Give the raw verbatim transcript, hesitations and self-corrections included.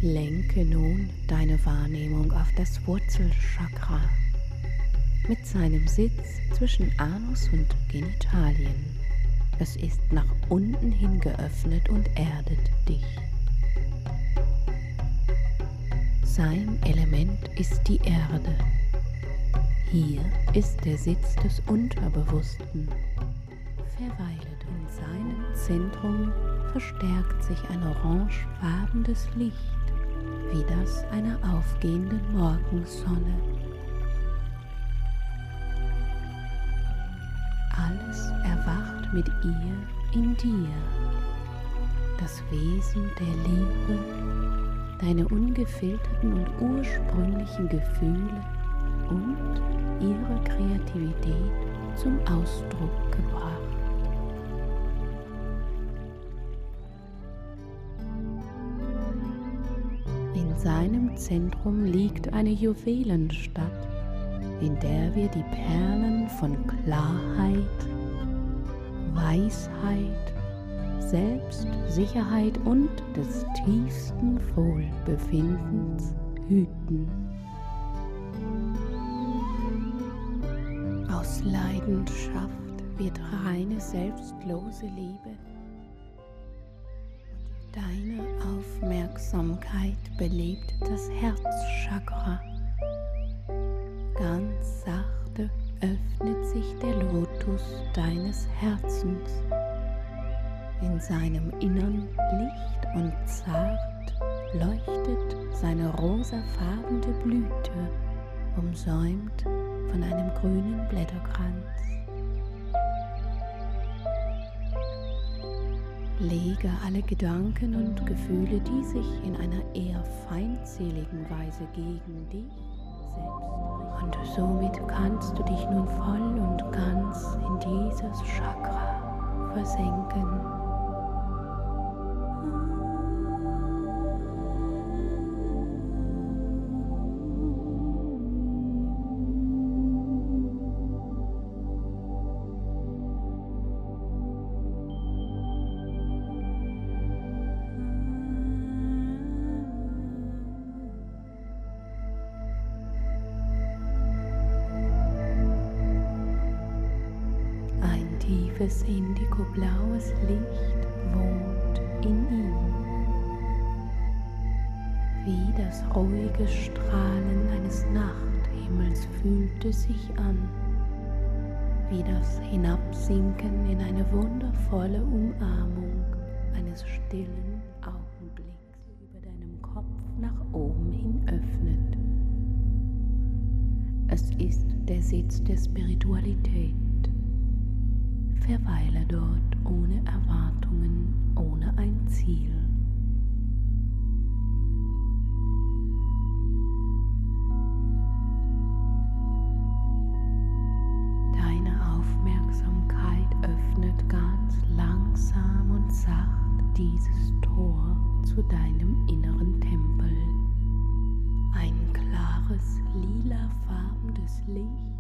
Lenke nun deine Wahrnehmung auf das Wurzelchakra mit seinem Sitz zwischen Anus und Genitalien. Es ist nach unten hin geöffnet und erdet dich. Sein Element ist die Erde. Hier ist der Sitz des Unterbewussten. Verweilet in seinem Zentrum verstärkt sich ein orangefarbenes Licht, wie das einer aufgehenden Morgensonne. Alles erwacht mit ihr in dir. Das Wesen der Liebe, deine ungefilterten und ursprünglichen Gefühle und ihre Kreativität zum Ausdruck gebracht. In seinem Zentrum liegt eine Juwelenstadt, in der wir die Perlen von Klarheit, Weisheit, Selbstsicherheit und des tiefsten Wohlbefindens hüten. Aus Leidenschaft wird reine, selbstlose Liebe. Deine Aufmerksamkeit belebt das Herzchakra. Ganz sachte öffnet sich der Lotus deines Herzens. In seinem Innern licht und zart leuchtet seine rosafarbene Blüte, umsäumt von einem grünen Blätterkranz. Lege alle Gedanken und Gefühle, die sich in einer eher feindseligen Weise gegen dich selbst richten. Und somit kannst du dich nun voll und ganz in dieses Chakra versenken. Tiefes indigoblaues Licht wohnt in ihm. Wie das ruhige Strahlen eines Nachthimmels fühlt es sich an, wie das Hinabsinken in eine wundervolle Umarmung eines stillen Augenblicks über deinem Kopf nach oben hin öffnet. Es ist der Sitz der Spiritualität. Verweile dort ohne Erwartungen, ohne ein Ziel. Deine Aufmerksamkeit öffnet ganz langsam und sacht dieses Tor zu deinem inneren Tempel. Ein klares, lilafarbenes Licht